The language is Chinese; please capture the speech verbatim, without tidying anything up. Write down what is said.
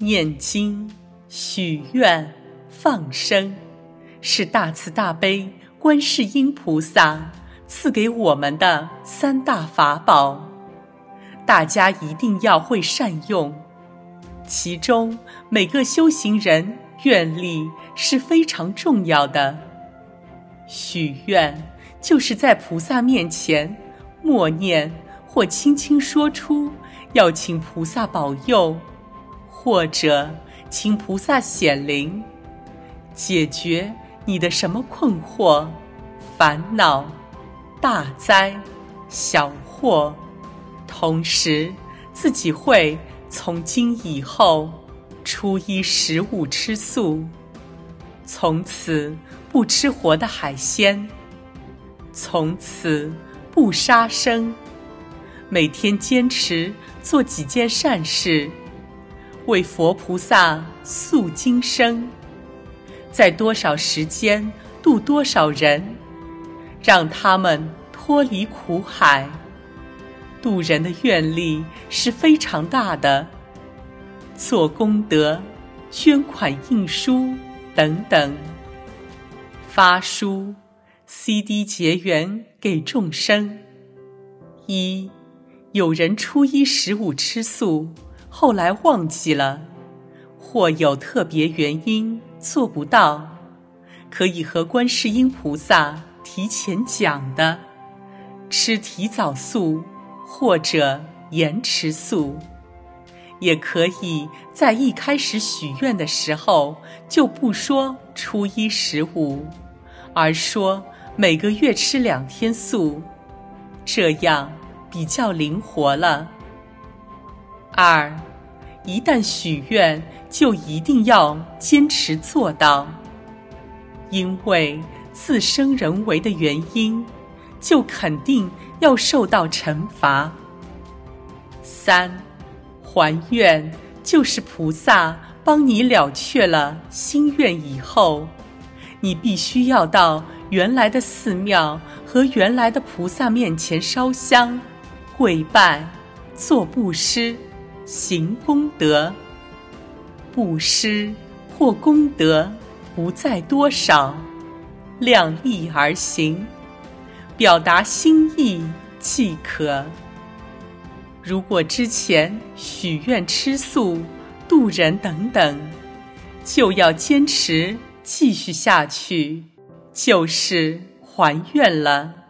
念经、许愿、放生，是大慈大悲观世音菩萨赐给我们的三大法宝，大家一定要会善用。其中每个修行人愿力是非常重要的。许愿就是在菩萨面前默念或轻轻说出要请菩萨保佑，或者请菩萨显灵，解决你的什么困惑、烦恼、大灾、小祸，同时自己会从今以后初一十五吃素，从此不吃活的海鲜，从此不杀生，每天坚持做几件善事，为佛菩萨塑今生，在多少时间度多少人，让他们脱离苦海。度人的愿力是非常大的，做功德、捐款印书等等，发书、C D 结缘给众生。一，有人初一十五吃素，后来忘记了，或有特别原因做不到，可以和观世音菩萨提前讲的，吃提早素或者延迟素。也可以在一开始许愿的时候就不说初一十五，而说每个月吃两天素，这样比较灵活了。二，一旦许愿就一定要坚持做到，因为自生人为的原因，就肯定要受到惩罚。三，还愿就是菩萨帮你了却了心愿以后，你必须要到原来的寺庙和原来的菩萨面前烧香、跪拜、做布施、行功德。布施或功德不在多少，量力而行，表达心意即可。如果之前许愿吃素、度人等等，就要坚持继续下去，就是还愿了。